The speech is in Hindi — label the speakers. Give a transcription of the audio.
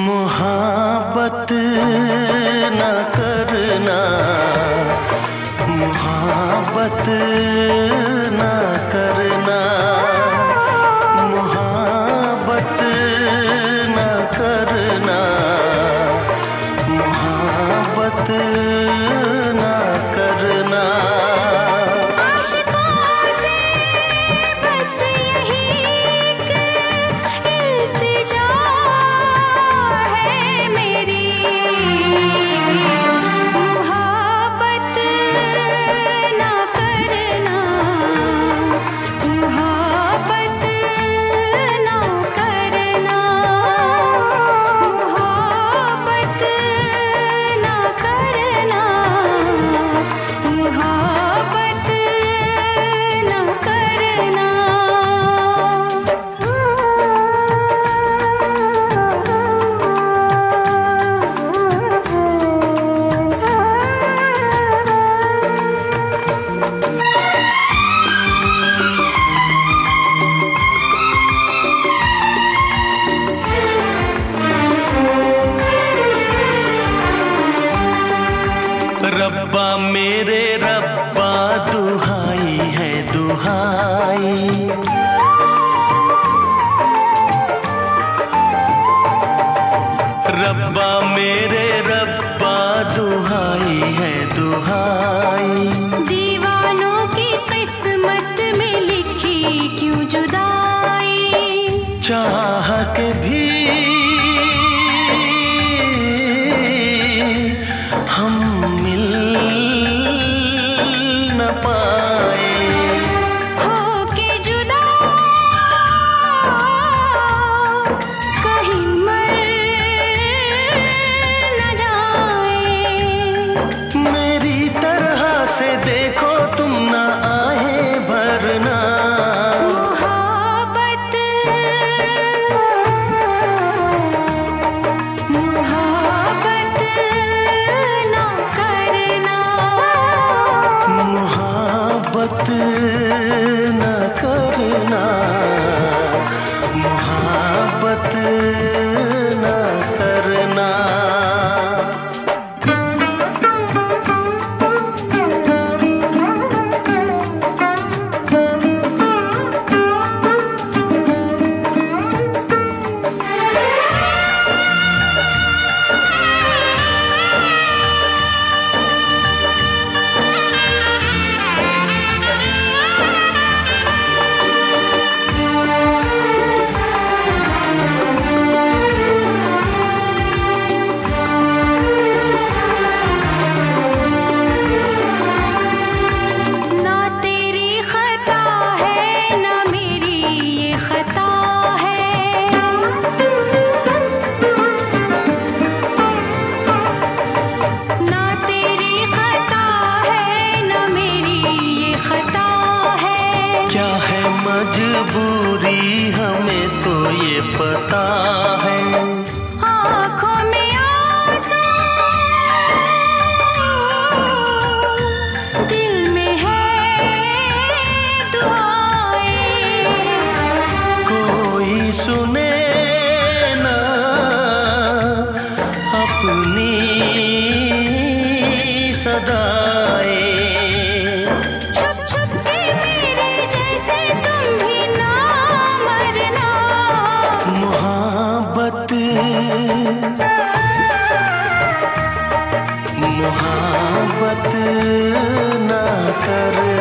Speaker 1: मुहाबत न करना, मुहाबत न करना, मुहाबत न करना, मुहाबत न करना। रब्बा मेरे रब्बा दुहाई है दुहाई, रब्बा मेरे रब्बा दुहाई है दुहाई।
Speaker 2: दीवानों की किस्मत में लिखी क्यों जुदाई,
Speaker 1: चाह के भी हम मिल न पाए,
Speaker 2: होके जुदा कहीं मर न जाए।
Speaker 1: मेरी तरह से देखो तुम ना आए भरना,
Speaker 2: मुहाबत मुहाबत ना करना,
Speaker 1: मुहाबत न करना, मुहाबत न करना। मजबूरी हमें तो ये पता है,
Speaker 2: आँखों में आंसू दिल में है दुआएं,
Speaker 1: कोई सुने ना अपनी सदाएं। मुहाबत न कर